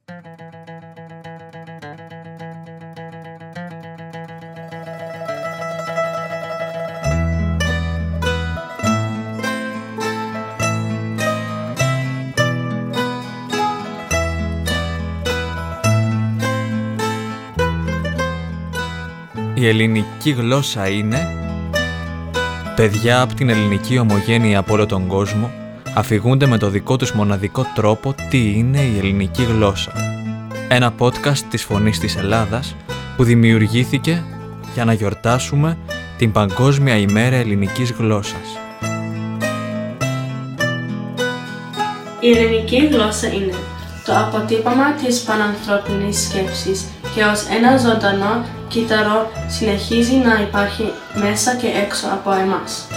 Η ελληνική γλώσσα είναι... Παιδιά από την ελληνική ομογένεια από όλο τον κόσμο αφηγούνται με το δικό τους μοναδικό τρόπο τι είναι η ελληνική γλώσσα. Ένα podcast της Φωνής της Ελλάδας που δημιουργήθηκε για να γιορτάσουμε την Παγκόσμια ημέρα ελληνικής γλώσσας. Η ελληνική γλώσσα είναι το αποτύπωμα της πανανθρώπινης σκέψης και ως ένα ζωντανό κύτταρο συνεχίζει να υπάρχει μέσα και έξω από εμάς.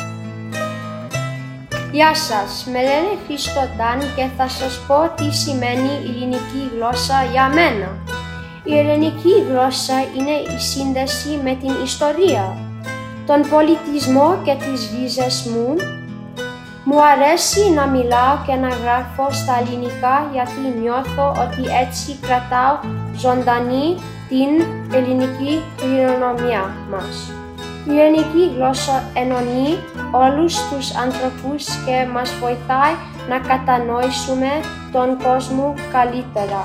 Γεια σας, με λένε Χρήστο Ντάν και θα σας πω τι σημαίνει η ελληνική γλώσσα για μένα. Η ελληνική γλώσσα είναι η σύνδεση με την ιστορία, τον πολιτισμό και τις ρίζες μου. Μου αρέσει να μιλάω και να γράφω στα ελληνικά γιατί νιώθω ότι έτσι κρατάω ζωντανή την ελληνική κληρονομιά μας. Η ελληνική γλώσσα ενώνει όλους τους ανθρώπους και μας βοηθάει να κατανοήσουμε τον κόσμο καλύτερα.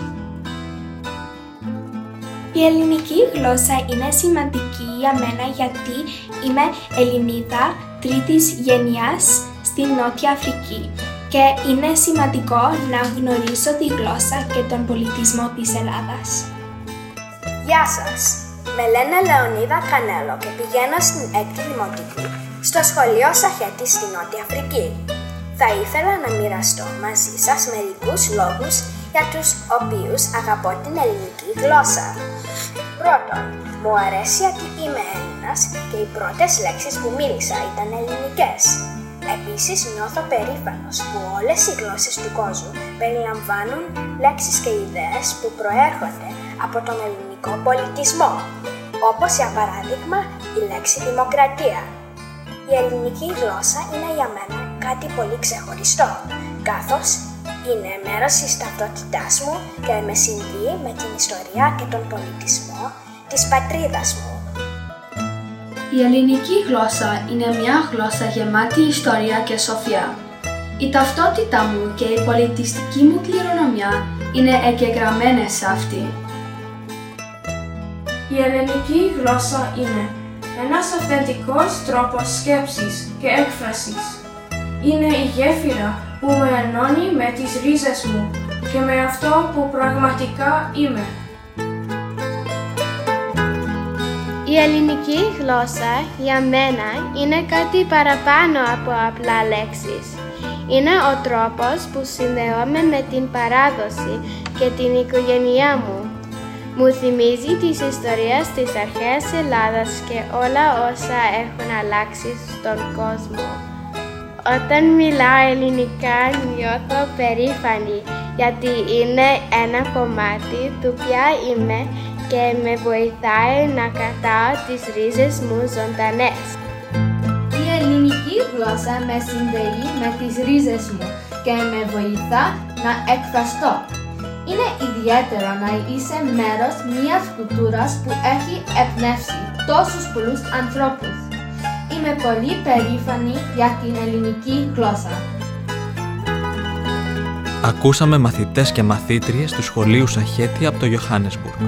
Η ελληνική γλώσσα είναι σημαντική για μένα γιατί είμαι Ελληνίδα τρίτης γενιάς στην Νότια Αφρική και είναι σημαντικό να γνωρίζω τη γλώσσα και τον πολιτισμό της Ελλάδας. Γεια σας! Με λένε Λεωνίδα Κανέλο και πηγαίνω στην 6η Δημοτικού στο σχολείο Σαχέτη στη Νότια Αφρική. Θα ήθελα να μοιραστώ μαζί σας μερικούς λόγους για τους οποίους αγαπώ την ελληνική γλώσσα. Πρώτον, μου αρέσει γιατί είμαι Έλληνας και οι πρώτες λέξεις που μίλησα ήταν ελληνικές. Επίσης, νιώθω περήφανος που όλες οι γλώσσες του κόσμου περιλαμβάνουν λέξεις και ιδέες που προέρχονται από τον ελληνικό πολιτισμό, όπως για παράδειγμα η λέξη δημοκρατία. Η ελληνική γλώσσα είναι για μένα κάτι πολύ ξεχωριστό, καθώς είναι μέρος της ταυτότητάς μου και με συνδύει με την ιστορία και τον πολιτισμό της πατρίδας μου. Η ελληνική γλώσσα είναι μια γλώσσα γεμάτη ιστορία και σοφία. Η ταυτότητά μου και η πολιτιστική μου κληρονομιά είναι εγγεγραμμένες σε αυτή. Η ελληνική γλώσσα είναι ένας αυθεντικός τρόπος σκέψης και έκφρασης. Είναι η γέφυρα που με ενώνει με τις ρίζες μου και με αυτό που πραγματικά είμαι. Η ελληνική γλώσσα για μένα είναι κάτι παραπάνω από απλά λέξεις. Είναι ο τρόπος που συνδέομαι με την παράδοση και την οικογένειά μου. Μου θυμίζει τις ιστορίες της αρχαίας Ελλάδας και όλα όσα έχουν αλλάξει στον κόσμο. Όταν μιλάω ελληνικά νιώθω περήφανη γιατί είναι ένα κομμάτι του ποια είμαι και με βοηθάει να κρατάω τις ρίζες μου ζωντανές. Η ελληνική γλώσσα με συνδέει με τις ρίζες μου και με βοηθά να εκφραστώ. Είναι ιδιαίτερο να είσαι μέρος μιας κουλτούρας που έχει εμπνεύσει τόσους πολλούς ανθρώπους. Είμαι πολύ περήφανη για την ελληνική γλώσσα. Ακούσαμε μαθητές και μαθήτριες του σχολείου Σαχέτη από το Johannesburg.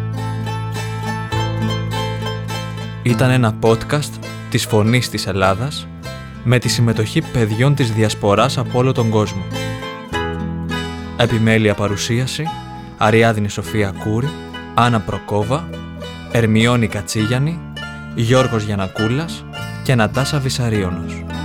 Ήταν ένα podcast της Φωνής της Ελλάδας με τη συμμετοχή παιδιών της Διασποράς από όλο τον κόσμο. Επιμέλεια παρουσίαση Αριάδνη Σοφία Κούρη, Άννα Προκόβα, Ερμιόνη Κατσίγιαννη, Γιώργος Γιαννακούλας και Νατάσα Βυσαρίωνος.